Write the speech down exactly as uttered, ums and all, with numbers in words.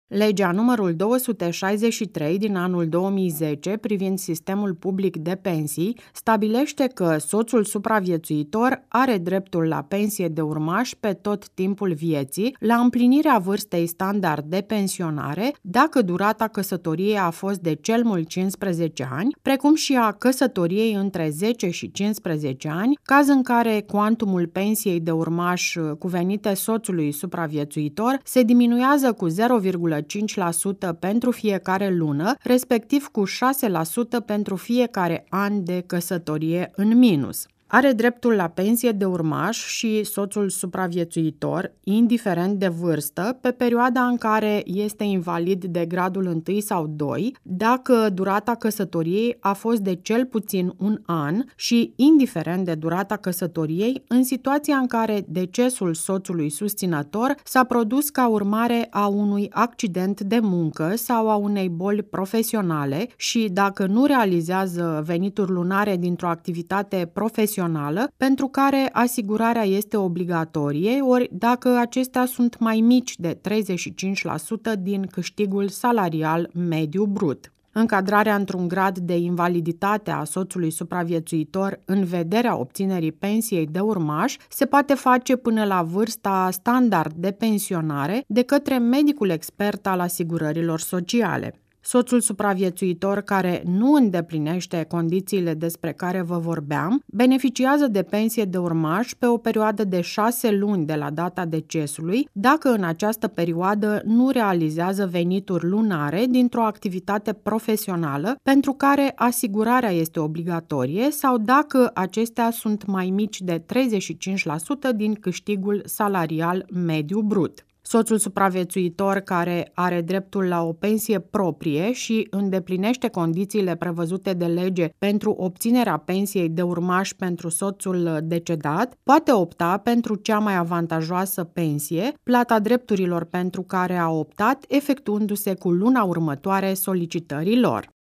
Legea numărul două sute șaizeci și trei din anul două mii zece privind sistemul public de pensii stabilește că soțul supraviețuitor are dreptul la pensie de urmaș pe tot timpul vieții, la împlinirea vârstei standard de pensionare, dacă durata căsătoriei a fost de cel mult cincisprezece ani, precum și a căsătoriei între zece și cincisprezece ani, caz în care cuantumul pensiei de urmaș cuvenite soțului supraviețuitor se diminuează cu zero virgulă cinci la sută pentru fiecare lună, respectiv cu șase la sută pentru fiecare an de căsătorie în minus. Are dreptul la pensie de urmaș și soțul supraviețuitor, indiferent de vârstă, pe perioada în care este invalid de gradul unu sau doi, dacă durata căsătoriei a fost de cel puțin un an și indiferent de durata căsătoriei, în situația în care decesul soțului susținător s-a produs ca urmare a unui accident de muncă sau a unei boli profesionale și dacă nu realizează venituri lunare dintr-o activitate profesională pentru care asigurarea este obligatorie, ori dacă acestea sunt mai mici de treizeci și cinci la sută din câștigul salarial mediu brut. Încadrarea într-un grad de invaliditate a soțului supraviețuitor în vederea obținerii pensiei de urmaș se poate face până la vârsta standard de pensionare de către medicul expert al asigurărilor sociale. Soțul supraviețuitor care nu îndeplinește condițiile despre care vă vorbeam beneficiază de pensie de urmaș pe o perioadă de șase luni de la data decesului, dacă în această perioadă nu realizează venituri lunare dintr-o activitate profesională pentru care asigurarea este obligatorie sau dacă acestea sunt mai mici de treizeci și cinci la sută din câștigul salarial mediu brut. Soțul supraviețuitor care are dreptul la o pensie proprie și îndeplinește condițiile prevăzute de lege pentru obținerea pensiei de urmaș pentru soțul decedat, poate opta pentru cea mai avantajoasă pensie, plata drepturilor pentru care a optat efectuându-se cu luna următoare solicitării lor.